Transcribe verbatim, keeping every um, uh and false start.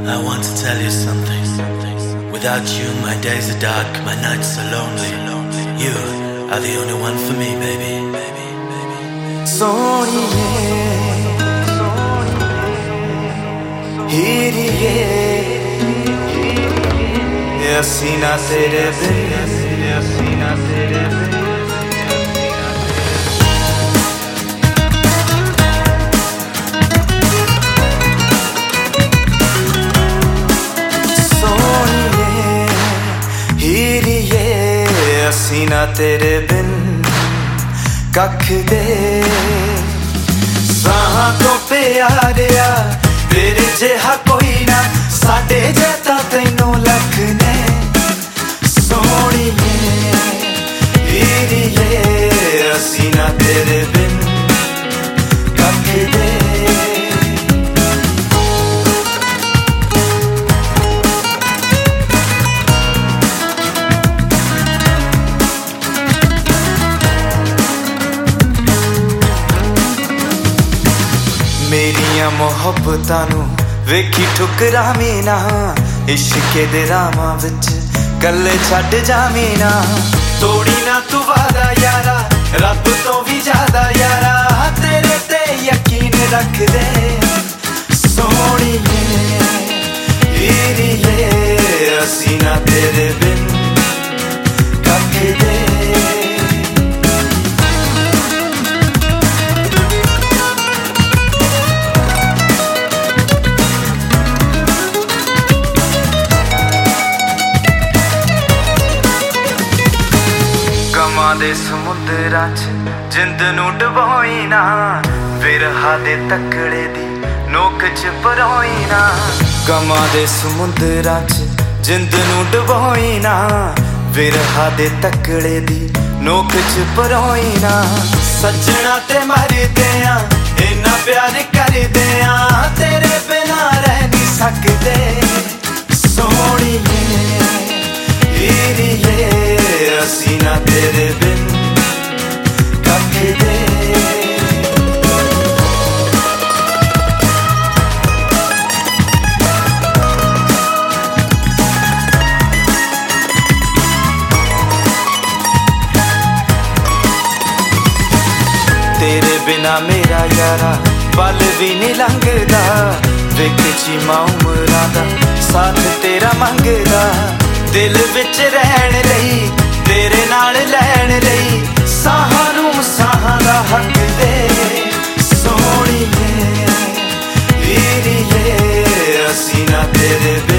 I want to tell you something. Without you, my days are dark, my nights are lonely. You are the only one for me, baby. Soniye, hiriye, assi na tere bin, assi na tere bin. ਅਸੀਂ ਨਾ ਤੇਰੇ ਬਿਨ ਕੱਖ ਦੇ ਸਾਹਾਂ ਤੋਂ ਪਿਆਰਿਆ ਤੇਰੇ ਜਿਹਾ ਕੋਈ ਨਾ ਸਾਡੇ ਜਿਹਾ ਤੈਨੂੰ ਲੱਖ ਨੇ ਸੋਹਣੀਏ ਹੀਰੀਏ ਅਸੀਂ ਨਾ ਤੇਰੇ ਬਿਨ ਕੱਖ ਦੇ मेरिया मोहब्बतां नूं वेखी ठुकरावीं ना इश्के दे रामां विच गल्ले छड्ड जावीं ना तोड़ी ना तू वादा यारा रब तो भी ज्यादा यारा तेरे ते यकीन रख दे सोहणीए हीरीए असीं ना तेरे बिन कख दे गमां दे समुद्रां च जिंद नूं डबोई ना विरहा दे तकड़े दी नोक च परोई ना गमां दे समुद्रां च जिंद नूं डबोई ना विरहा दे तकड़े दी नोक च परोई ना सजना ते मरदे आ इन्ना प्यार करदे आ तेरे बिना रह नहीं सकदे सोहणीए हीरीए असीं ना तेरे बिन कख दे तेरे बिना मेरा यारा पल भी नहीं लंघदा विच चीमा उमरां दा साथ तेरा मंगदा दिल विच रहण लई तेरे नाल लैण लई साहां नूं साहां दा हक दे सोहणीए हीरीए असीं ना तेरे